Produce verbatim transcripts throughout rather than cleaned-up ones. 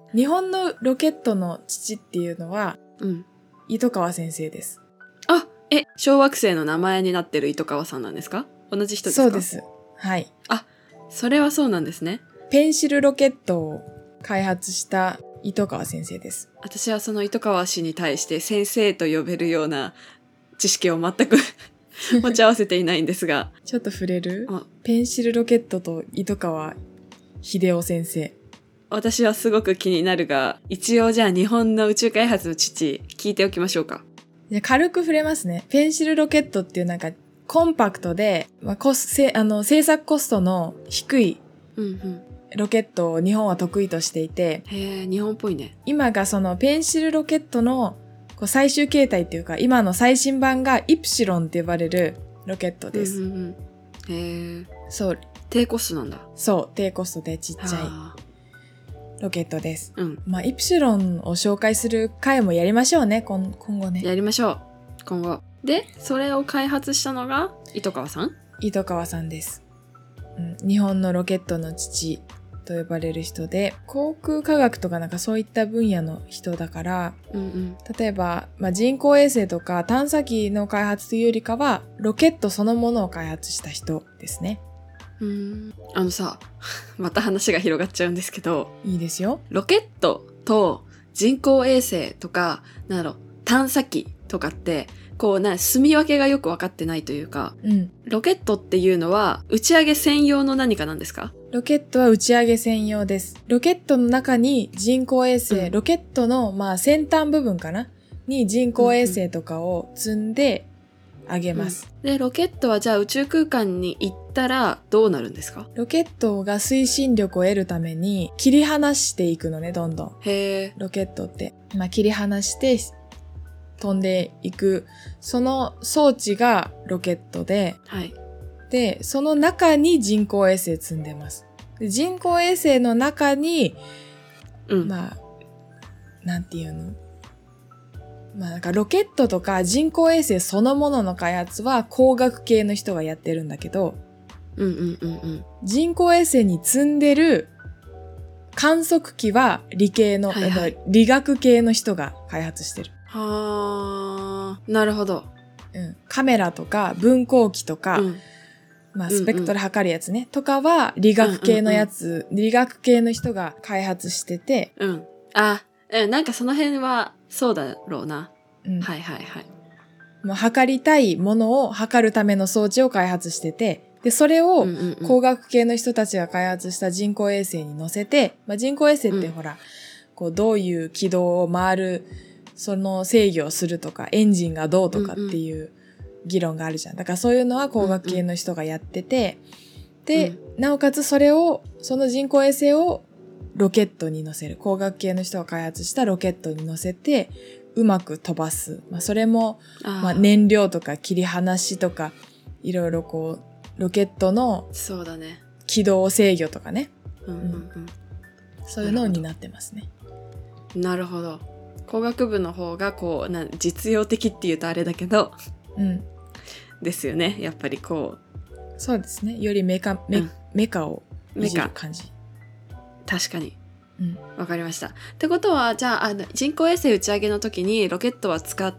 日本のロケットの父っていうのは、 うん。 糸川先生です。 あ、え、小惑星の名前になってる糸川さんなんですか？同じ人ですか？ そうです。はい。 あ、それはそうなんですね。 ペンシルロケットを開発した糸川先生です。 私はその糸川氏に対して先生と呼べるような知識を全く持ち合わせていないんですが。 ちょっと触れる？ペンシルロケットと糸川秀夫先生。 私はすごく気になるが、一応じゃあ日本の宇宙開発の父、聞いておきましょうか。 じゃ軽く触れますね。ペンシルロケットっていうなんかコンパクトで、まあ、コスせあの製作コストの低いロケットを日本は得意としていて、 うんうん、へー、日本っぽいね。 今がそのペンシルロケットのこう最終形態っていうか、今の最新版がイプシロンって呼ばれるロケットです。 うんうんうん、へー、 そう。 低コストなんだ。 そう、低コストでちっちゃいロケットです。 うん。 まあ、イプシロンを紹介する回もやりましょうね、今, 今後ね。 やりましょう。今後。で、それを開発したのが糸川さん？ 糸川さんです。うん、日本のロケットの父と呼ばれる人で、航空科学とかなんかそういった分野の人だから、 うんうん、 例えば、まあ、人工衛星とか探査機の開発というよりかは、ロケットそのものを開発した人ですね。 うーん、あのさ、また話が広がっちゃうんですけど。 いいですよ。 ロケットと人工衛星とか、なんだろう、探査機とかって、こうな、住み分けがよく分かってないというか、 うん、 ロケットっていうのは打ち上げ専用の何かなんですか？ ロケットは打ち上げ専用です。ロケットの中に人工衛星、うん、ロケットのまあ先端部分かなに人工衛星とかを積んで上げます、 うんうん。で、ロケットはじゃあ宇宙空間に行ったらどうなるんですか？ ロケットが推進力を得るために切り離していくのね、どんどん。 へー。 ロケットって。まあ、切り離して飛んでいく。その装置がロケットで、 はい。 で、その中に人工衛星積んでます。で人工衛星の中に、 うん、 まあ、なんていうの？まあなんかロケットとか人工衛星そのものの開発は工学系の人がやってるんだけど、 うんうんうんうん、 人工衛星に積んでる観測機は理系の、はいはい、理学系の人が開発してる。 はー、なるほど。 うん、カメラとか分光器とか、うん、まあスペクトル測るやつね、うんうん、とかは理学系のやつ、うんうんうん、理学系の人が開発してて、 うん、あ、うん、なんかその辺はそうだろうな。うん、はいはいはい。 もう測りたいものを測るための装置を開発してて、で、それを工学系の人たちが開発した人工衛星に乗せて、まあ、人工衛星ってほら、うん、こうどういう軌道を回る、その制御をするとか、エンジンがどうとかっていう議論があるじゃん。だからそういうのは工学系の人がやってて、で、うん、なおかつそれを、その人工衛星をロケットに乗せる。工学系の人が開発したロケットに乗せて、うまく飛ばす。まあ、それも、まあ、燃料とか切り離しとか、いろいろこう、ロケットの軌道制御とかね。 うんうんうん、 そういうのになってますね。 なるほど。工学部の方がこうな実用的っていうとあれだけど、 うん、 ですよね。やっぱりこう。 そうですね。よりメカメ、うん、メカをいじる感じ。 確かに。 うん、 わかりました。ってことはじゃあ、あの人工衛星打ち上げの時にロケットは使って、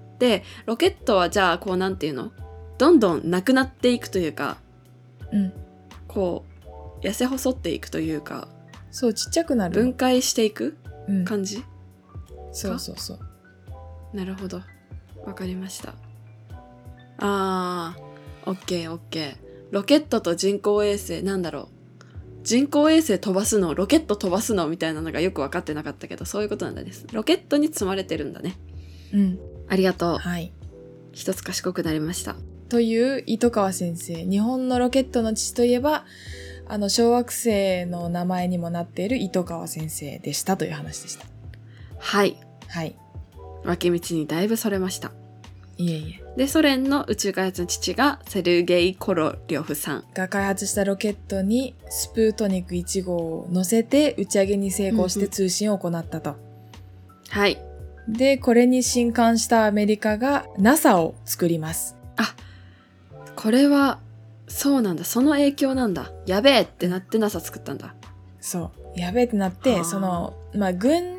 ロケットはじゃあこうなんていうの、どんどんなくなっていくというか。 うん、 こう痩せ細っていくというか、 そうちっちゃくなる、 分解していく感じ、うん、 そうそうそう。 なるほど、わかりました。あー、オッケーオッケー。ロケットと人工衛星、なんだろう、人工衛星飛ばすの、ロケット飛ばすのみたいなのがよく分かってなかったけど、そういうことなんだね。ロケットに積まれてるんだね。 うん、 ありがとう。 はい、 一つ賢くなりました。 という糸川先生、日本のロケットの父といえば、あの小惑星の名前にもなっている糸川先生でしたという話でした。 はいはい。 脇道にだいぶそれました。 いえいえ。 で、ソ連の宇宙開発の父がセルゲイ・コロリョフさんが開発したロケットにスプートニクいち号を乗せて打ち上げに成功して通信を行ったと。 うんうん、はい。 で、これに震撼したアメリカが ナサ を作ります。 あ、これはそうなんだ、その影響なんだ。やべえってなって ナサ 作ったんだ。 そう、やべえってなって、そのまあ軍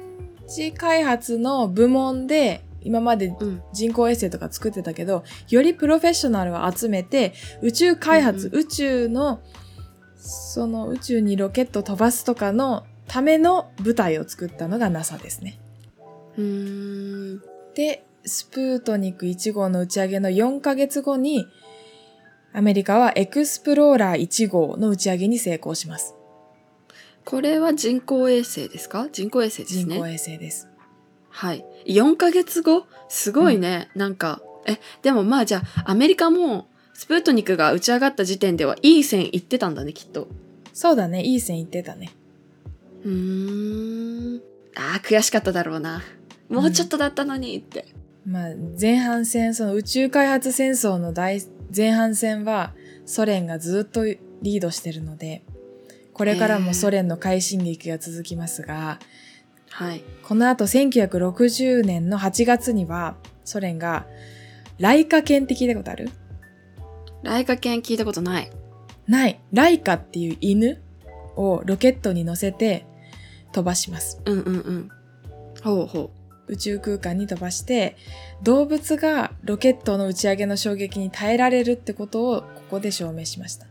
ち開発の部門で今まで人工衛星とか作ってたけど、うん、よりプロフェッショナルを集めて宇宙開発、うんうん、宇宙のその宇宙にロケット飛ばすとかのための部隊を作ったのが ナサ ですね。 うーん。 で、スプートニクいち号の打ち上げのよんかげつごにアメリカはエクスプローラーいち号の打ち上げに成功します。 これは人工衛星ですか？人工衛星ですね。 人工衛星です。 はい。よんかげつご？すごいね。うん、なんか、え、でもまあじゃあ、アメリカもスプートニクが打ち上がった時点ではいい線いってたんだね、きっと。 そうだね、いい線いってたね。 うーん。ああ、悔しかっただろうな。もうちょっとだったのにって。 うん、まあ、前半戦、その宇宙開発戦争の大前半戦はソ連がずっとリードしてるので、これからもソ連の快進撃が続きますが、 はい。 この後せんきゅうひゃくろくじゅうねんのはちがつにはソ連がライカ犬って聞いたことある？ ライカ犬聞いたことない。 ない。ライカっていう犬をロケットに乗せて飛ばします。 うんうんうん。ほうほう。宇宙空間に飛ばして、動物がロケットの打ち上げの衝撃に耐えられるってことをここで証明しました。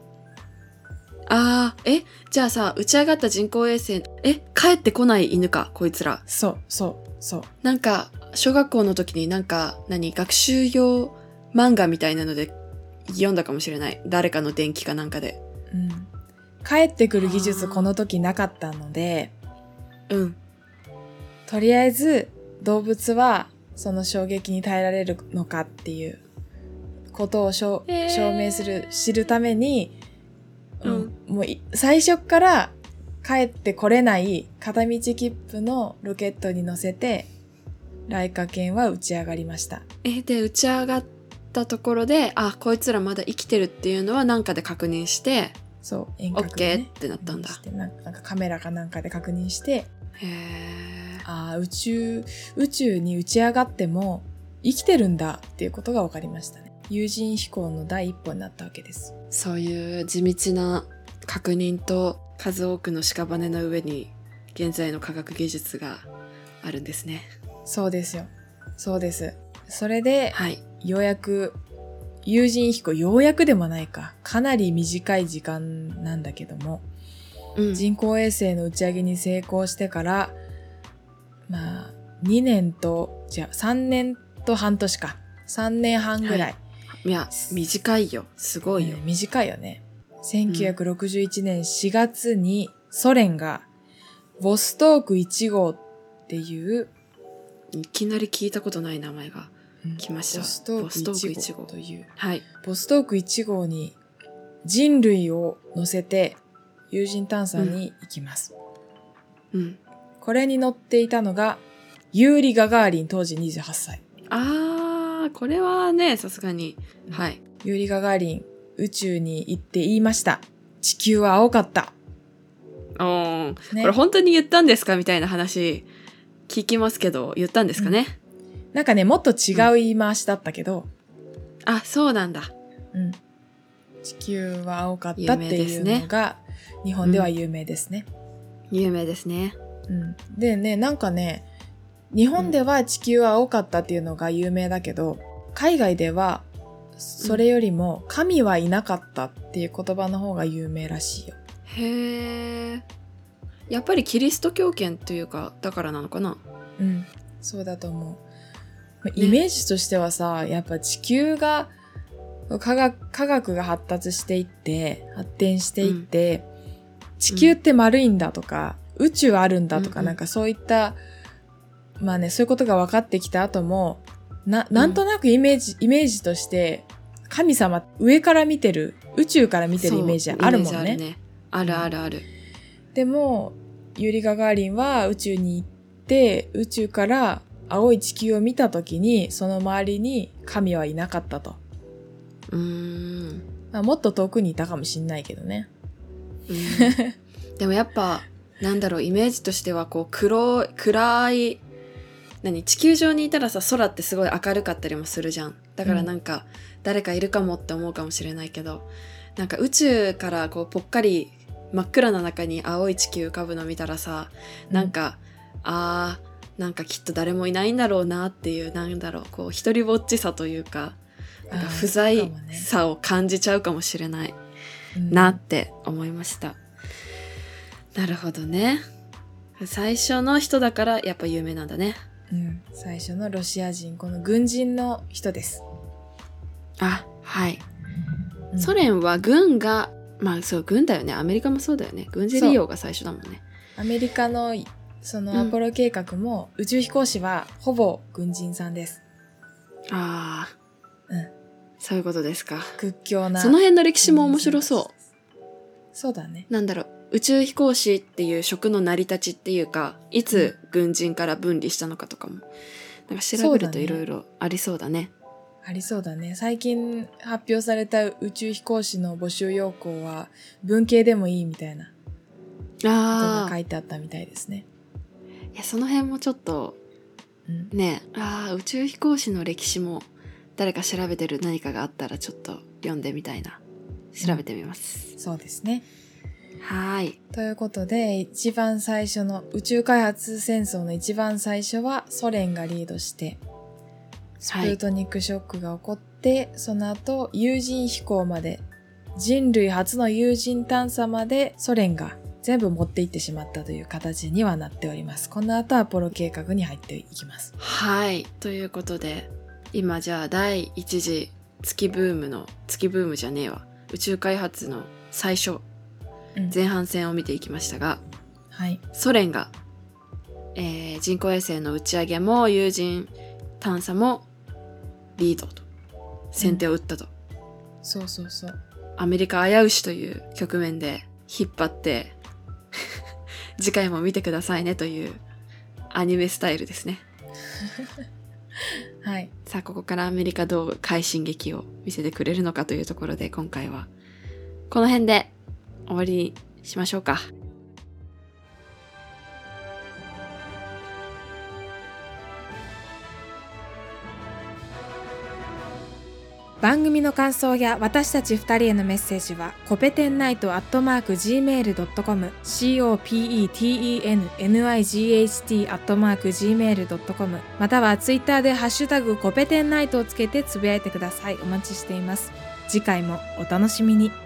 あー、え、じゃあさ、打ち上がった人工衛星、え、帰ってこない犬か、こいつら。 そう、そう、そう。 なんか、小学校の時になんか、何、学習用漫画みたいなので読んだかもしれない。誰かの伝記かなんかで。 うん。帰ってくる技術この時なかったので、 うん。 とりあえず動物はその衝撃に耐えられるのかっていうことを証明する、知るために、うん、もう最初から帰ってこれない片道切符のロケットに乗せてライカ犬は打ち上がりました。 え、で、打ち上がったところで、あ、こいつらまだ生きてるっていうのはなんかで確認して、 そう、遠隔で、 ね、 オッケーってなったんだ。 なんかカメラかなんかで確認して、 へー。 あ、宇宙、宇宙に打ち上がっても生きてるんだっていうことが分かりましたね。有人飛行の第一歩になったわけです。 そういう地道な確認と数多くの屍の上に現在の科学技術があるんですね。 そうですよ。そうです。それで、 はい、 ようやく有人飛行、ようやくでもないか、かなり短い時間なんだけども、うん、人工衛星の打ち上げに成功してから、まあ、にねんと、じゃあさんねんと半年か。さんねんはんぐらい。はい、 いや、短いよ。すごいよ。 ね、短いよね。せんきゅうひゃくろくじゅういちねんしがつにソ連がボストークいち号っていう、 いきなり聞いたことない名前が来ました。 うん、ボストークいち号という。 はい。 ボストークいち号に人類を乗せて有人探査に行きます。 うん。うん、 これに乗っていたのがユーリ・ガガーリン、当時にじゅうはっさい。 あー、これはね、さすがに。はい。 ユーリ・ガガーリン、宇宙に行って言いました。地球は青かった。 おー、ね、これ本当に言ったんですかみたいな話聞きますけど、言ったんですかね、 うん、なんかね、もっと違う言い回しだったけど。 うん、あ、そうなんだ。 うん。地球は青かったっていうのが、日本では有名ですね。 うん、有名ですね。 うん。でね、なんかね、日本では地球は青かったっていうのが有名だけど、海外ではそれよりも神はいなかったっていう言葉の方が有名らしいよ。 へー。やっぱりキリスト教圏というかだからなのかな。 うん、そうだと思う。イメージとしてはさ、ね、やっぱ地球が科学、科学が発達していって発展していって、うん、地球って丸いんだとか、うん、宇宙あるんだとか、うん、なんかそういったまあね、そういうことが分かってきた後もな、なんとなくイメージ、うん、イメージとして神様上から見てる、宇宙から見てるイメージあるもんね。 あるね。あるあるある。 でもユーリ・ガガーリンは宇宙に行って宇宙から青い地球を見たときにその周りに神はいなかったと。 うーん、 まあ、もっと遠くにいたかもしんないけどね。 うんでもやっぱなんだろう、イメージとしてはこう黒い暗い何地球上にいたらさ、空ってすごい明るかったりもするじゃん。だからなんか、誰かいるかもって思うかもしれないけど、なんか宇宙からこうぽっかり真っ暗な中に青い地球浮かぶの見たらさ、なんか、うん、あーなんかきっと誰もいないんだろうなっていう、なんだろう、こう一人ぼっちさというか、なんか不在さを感じちゃうかもしれないなって思いました。うん、なるほどね。最初の人だからやっぱ有名なんだね。 うん、最初のロシア人、この軍人の人です。 あ、はい。うん、ソ連は軍が、まあそう軍だよね。アメリカもそうだよね。軍事利用が最初だもんね。 アメリカのそのアポロ計画も、うん、宇宙飛行士はほぼ軍人さんです。 ああ、うん、そういうことですか。 屈強な。 その辺の歴史も面白そう。 そうだね。 なんだろう、宇宙飛行士っていう職の成り立ちっていうか、いつ軍人から分離したのかとかも、なんか調べるといろいろありそうだね。 ありそうだね。最近発表された宇宙飛行士の募集要項は文系でもいいみたいなことが書いてあったみたいですね。 いや、その辺もちょっと、うん、ね、ああ、宇宙飛行士の歴史も誰か調べてる何かがあったらちょっと読んでみたいな。調べてみます。 うん、そうですね。 はい。 ということで、一番最初の宇宙開発戦争の一番最初はソ連がリードして、スプートニクショックが起こって、はい、その後有人飛行まで、人類初の有人探査までソ連が全部持っていってしまったという形にはなっております。この後アポロ計画に入っていきます。 はい。ということで、今じゃあ第一次月ブームの、月ブームじゃねえわ。宇宙開発の最初、うん、前半戦を見ていきましたが、 はい、 ソ連が、えー、人工衛星の打ち上げも有人探査もリードと先手を打ったと、うん、 そうそうそう。 アメリカ危うしという局面で引っ張って次回も見てくださいねというアニメスタイルですね。 はい。 さあここからアメリカどう快進撃を見せてくれるのかというところで、今回はこの辺で終わりにしましょうか。 番組の感想や私たちふたりへのメッセージはコペテンナイトアットマーク ジーメールドットコム コペテンナイト アットマーク ジーメールドットコム またはツイッターでハッシュタグコペテンナイトをつけてつぶやいてください。お待ちしています。次回もお楽しみに。